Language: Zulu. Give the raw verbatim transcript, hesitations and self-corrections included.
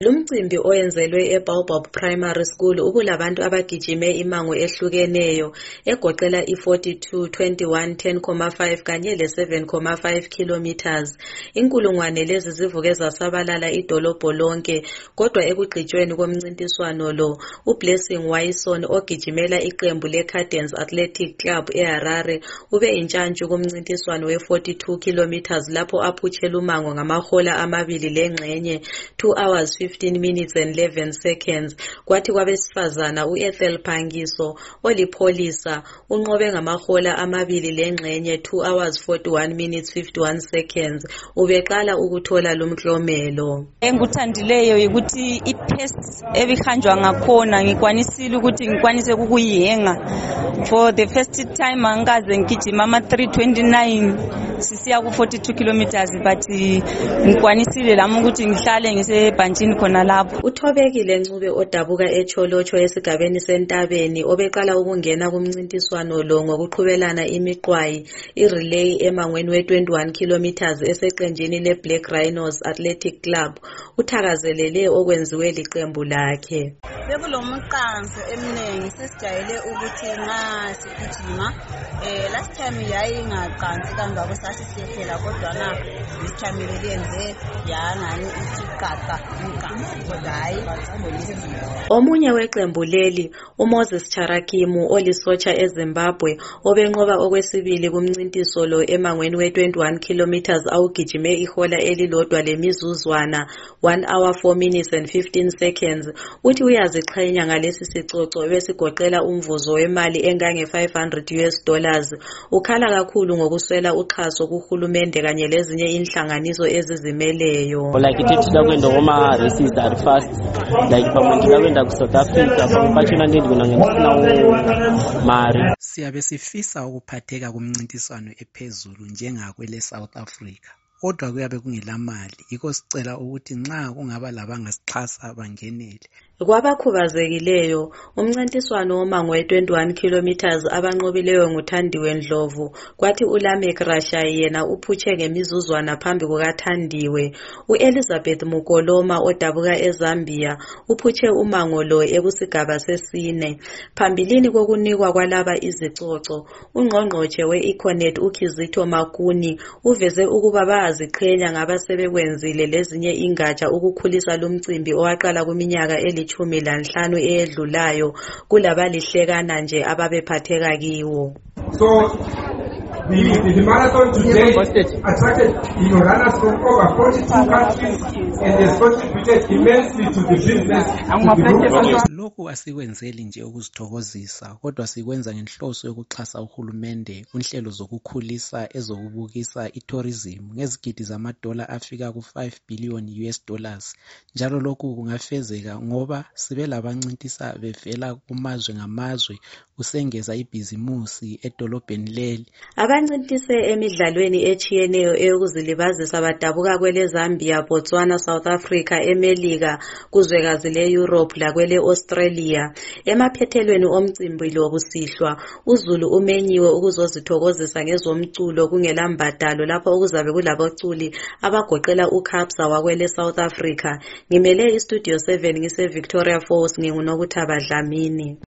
Lumcimbi oyenzelwe eBaobab Primary School ubulabantu abagijime imango ehlukeneyo egoqela i-forty-two, twenty-one, ten point five kanye le-seven point five kilometers. Inkulungwane lezi zivuke zasabalala idolobho lonke, kodwa ekugqitshweni komncintiswano lo, uBlessing Wison ogijimela iqembu le-Cadence Athletic Club eHarare ube intshantshu kumncintiswano we-forty-two kilometers lapho aphutshela umango ngamahola amabili lengxenye two hours fifteen minutes and eleven seconds. Kwathi kwabesifazana u-Ethel Phangiso olipholisa unqobe ngamahola amabili lengxenye two hours forty-one minutes fifty-one seconds. Ubeqala ukuthola lumklomelo. Engikuthandileyo ukuthi i-pace ebihanjwa ngakhona ngikwanisile ukuthi ngikwanise ukuyihenga. For the first time angikaze ngigijima ama three twenty-nine sisiya ku forty-two kilometers, but ngikwanisile lami ukuthi ngihlale ngisebhantshini khona lapho. Uthobekile Ncube odabuka eCholocho esigabeni sentabeni obeqala ukungena kumncintiswano lo ngokuqhubelana imiqwayi i-relay emangweni we-twenty-one kilometers eseqenjini le-Black Rhinos Athletic Club. Uthakazelele okwenziwe liqembu lakhe. Bekulomqanso eminengi sesijayele ukuthi nxa sigijima eh last time yayingaqansi kangako sathi siyehlela, kodwa na isichamile lenze yangani isiqaqa umqanso kodwa hayi. Omunye weqembu leli uMoses Charakimu olisotsha eZimbabwe obenqoba okwesibili kumncintiso lo emangweni we-twenty-one kilometers awugijime ihola elilodwa lemizuzwana one hour four minutes and fifteen seconds. Uthi uyaziqhenya ngalesi sicoco besigoqela umvuzo wemali engange five hundred US dollars. Ukhala kakhulu ngokuswela uxhaso kuhulumende kanye lezinye inhlanganiso ezizimeleyo. Like it is kwenda ngoma races at first, like pamwe kwenda ku South Africa pamphachona ndibona ngisina mari. Siyabe sifisa ukuphatheka kumncintiswano ephezulu njengakwele South Africa, kodwa kuyabe kungelamali. Iko sicela ukuthi nxa kungaba labangasixhasa bangenele. Kwabakhubazekileyo umncintiswano womango we-twenty-one kilometers abanqobileyo nguThandiwe Ndlovu, kwathi uLamek Rashai yena uphutshe ngemizuzwana phambi kukaThandiwe. U-Elizabeth Mukoloma odabuka eZambia uphutshe umango lo ekusigaba sesine. Phambilini kokunikwa kwalaba izicoco, ungqongqotshe we-Econet uKizito Makuni uveze ukuba bayaziqhenya ngabasebekwenzile lezinye ingatsha ukukhulisa lumcimbi owaqala kuminyaka eli chumi lanhlanu eyedlulayo kulabalihlekana nje ababephatheka kiwo. So the, the, the marathon today attracted you know, runners from over forty-two countries and has contributed immensely to the business. Lokhu asikwenzeli nje ukuzithokozisa, kodwa sikwenza ngenhloso yokuxhasa uhulumende kunhlelo zokukhulisa ezokubukisa itourism ngezigidi zamadola afika ku five billion US dollars. Njalo lokhu kungafezeka ngoba sibe labancintisa bevela kumazwe ngamazwe kusengeza ibhizimusi edolobheni leli. Abancintise emidlalweni echiyeneyo eyokuzilibazisa badabuka kwele Zambia, Botswana, South Africa, eMelika, kuzwekazi le-Europe lakwele Australia. Emaphethelweni omcimbi lo kusihlwa uZulu umenyiwe ukuzozithokozisa ngezomculo kungelambadalo lapho okuzabe kulabaculi abagoqela uKabza wakwele South Africa. Ngimele iStudio seven ngise Victoria Falls, nginguNokuthaba Dlamini.